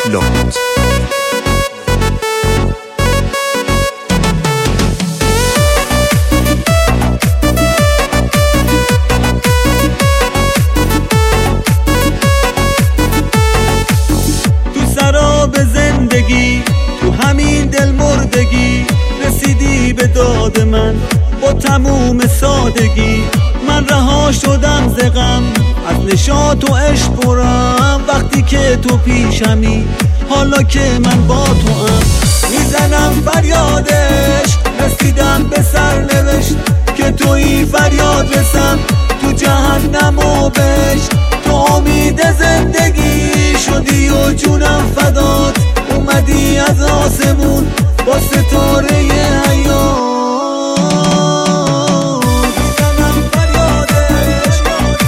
لاهوت. به زندگی تو همین دل مردگی رسیدی به داد من با تموم سادگی. من رها شدم ز غم از نشاط و عشق برم وقتی که تو پیشمی حالا که من با تو ام. میزنم فریادش رسیدم به سرنوشت که تویی فریاد رسم تو جهنم و بهشت. تو امید زندگی شدی و جونم فدات اومدی از آسمون با ستاره حیات. میزنم فریادش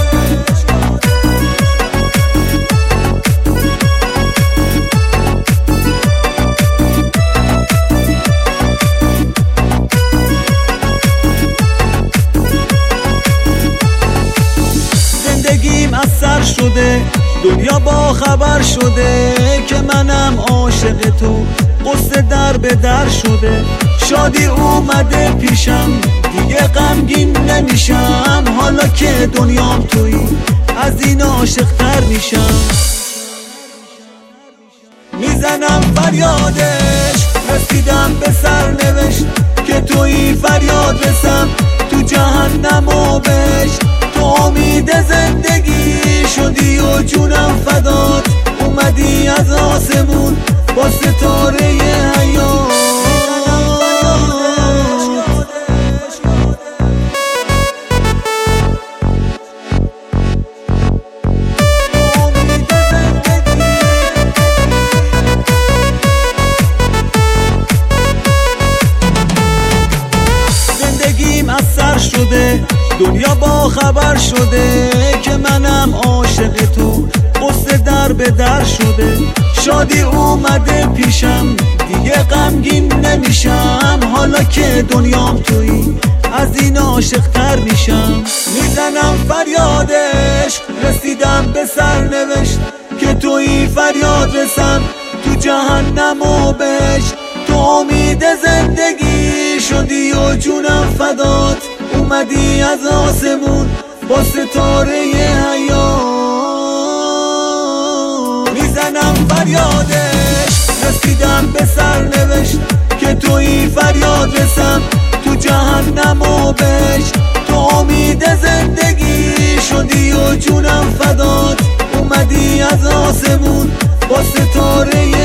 زندگیم از سر شده دنیا با خبر شده که منم عاشق تو قصه در به در شده. شادی اومده پیشم دیگه غمگین نمیشم حالا که دنیام تویی از این عاشق تر میشم. میزنم فریادش رسیدم به سرنوشت که تویی فریاد رسم تو جهنم و بهشت. تو امید زندگی شدی و جونم فدات اومدی از آسمون با ستاره حیات. زندگیم از سر شده دنیا با خبر شده که منم عاشق تو قصه در به در شده. شادی اومده پیشم دیگه غمگین نمیشم حالا که دنیام تویی از این عاشق تر میشم. میزنم فریادش رسیدم به سرنوشت که تویی فریاد رسم تو جهنم و بهشت. تو امید زندگی شدی و جونم فدات اومدی از آسمون با ستاره حیات. میزنم فریادش رسیدم به سرنوشت که تویی فریاد رسم تو جهنم و بهشت. تو امید زندگی شدی و جونم فدات اومدی از آسمون با ستاره